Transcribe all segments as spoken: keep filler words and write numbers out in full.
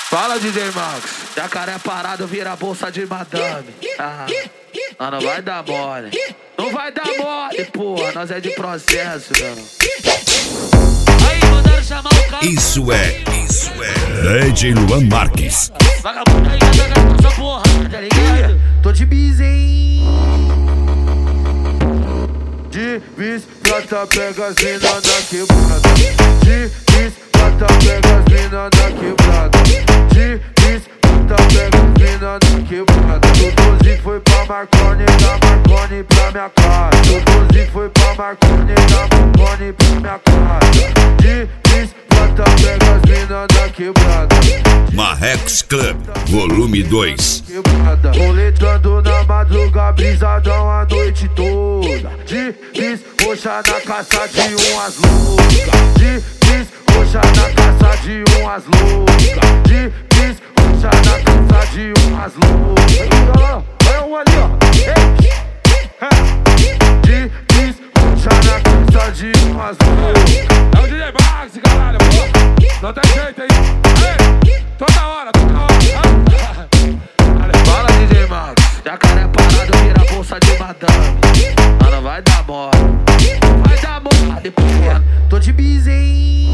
Fala, D J Max. Jacaré parado vira bolsa de madame. Ah, ah, não vai dar mole. Não vai dar mole, porra. Nós é de processo, mano. Aí, mandaram chamar o cara. Isso é, isso é D J Luan Marques. Vagabundo aí, já tá essa porra, tá ligado? Tô de bis, hein? De bis, prata, pega as mina na quebrada. De bis, prata, pega as mina na quebrada. De bis, prata, pega as mina na quebrada. Do doze foi pra Marconi, da Marconi pra minha casa. Do doze foi pra Marconi, da Marconi pra minha casa. De bis, prata, pega as mina na quebrada. Marrex Club, volume dois. Roletando na madruga, brisadão a noite toda. De bis, roxa na caça de umas loucas. De bis, roxa na caça de umas loucas. De bis, roxa na caça de umas loucas. Olha um ali, ó. De bis, roxa na caça de umas loucas. É o D J Max, caralho, pô. Não tem jeito aí. Ei, toda hora, toda hora. Fala, D J Max. Jacaré parado vira bolsa de madame. Ah, não vai dar mole. Vai dar mole, porra. Tô de bis, hein?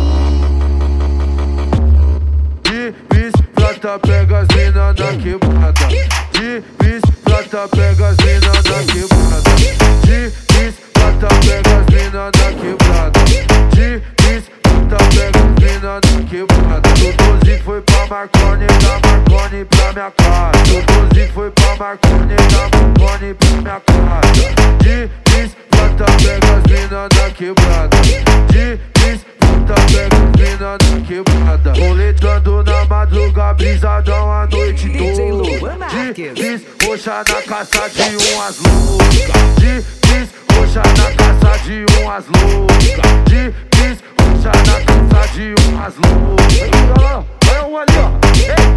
De bis, prata, pega as mina na quebrada. De bis, prata, pega as mina na quebrada. De bis, prata, pega as mina na quebrada. De bis, prata, pega as mina na quebrada. Do doze foi pra Marconi, da Marconi pra minha casa. Do doze foi pra Marconi, da Marconi pra minha casa. De bis, prata, pega as mina na quebrada. De bis, prata, pega as mina na quebrada. Roletando na madruga, brisadão a noite toda. De bis, roxa na caça de umas loucas. De bis, roxa na caça de umas loucas. De bis, roxa na caça de umas loucas. Olha um ali, ó.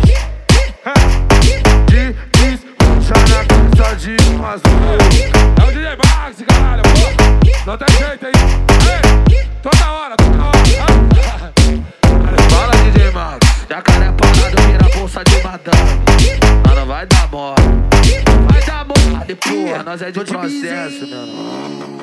De bis, roxa na caça de umas loucas. É o D J Max, caralho, pô. Não tem jeito aí. Ei, toda hora, toda hora. Fala, D J Max. Jacaré parado vira bolsa de madame. Ah, não vai dar mole. Vai dar mole, porra. Nós é de processo, mano.